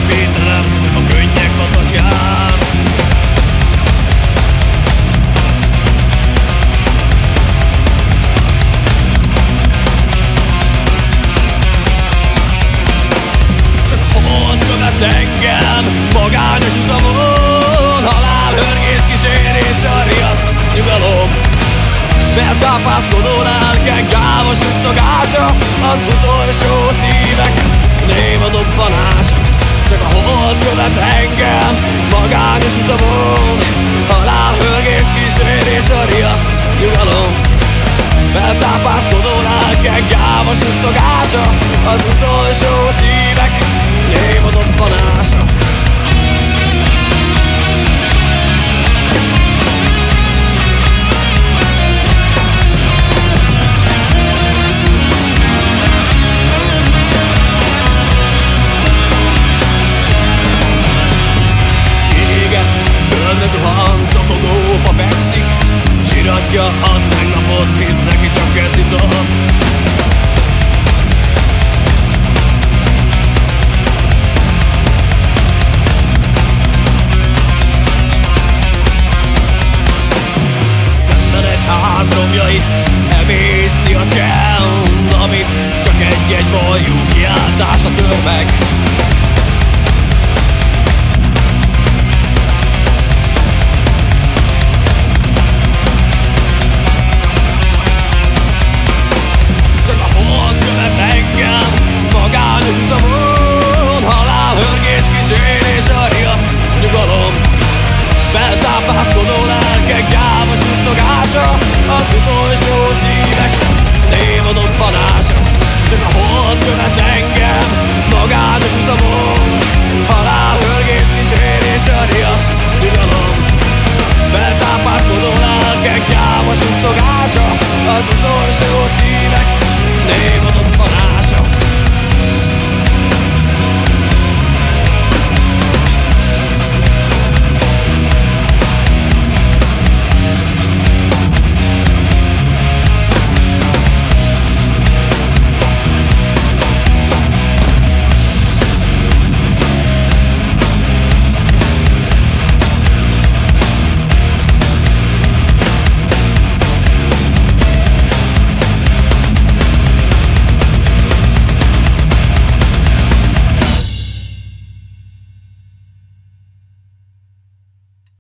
védelem a könnyek patakján. Csak a hold követ engem magányos utamon, halálhörgés kísérés, a riadt nyugalom. Feltápászkodó lelkek gávos suttagása, az utolsó szívek néma dobbanása. Csak a hold követ engem magányos utamon, halálhörgés kísérés, a riadt nyugalom. Feltápászkodó lelkek gávos suttagása, az utolsó szívek néma dobbanása.